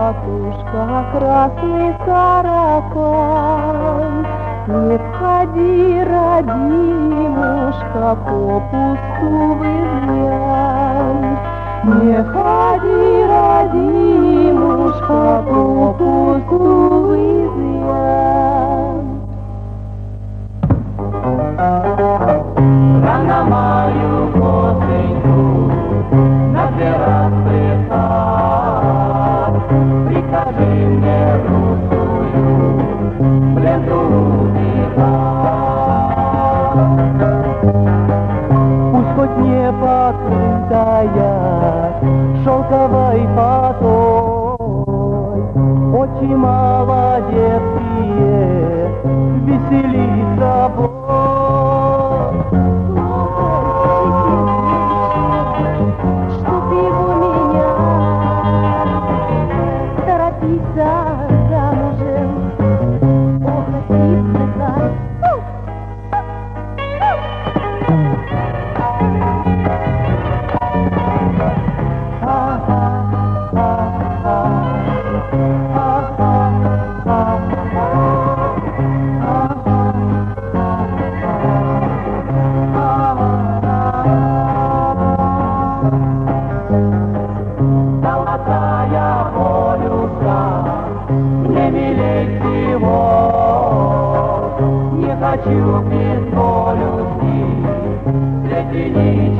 матушка, красный таракан. Не входи, родимушка, попусту в изъян. Не входи, родимушка, попусту в изъян. Рано мою косыньку на террасе сад. Прикажи мне русую в ленту убегать. Пусть хоть не покрытая шелковой фатой, очи молодецкие веселись собой. Золотая полюса, не милей всего. Не хочу без полюсти, среди них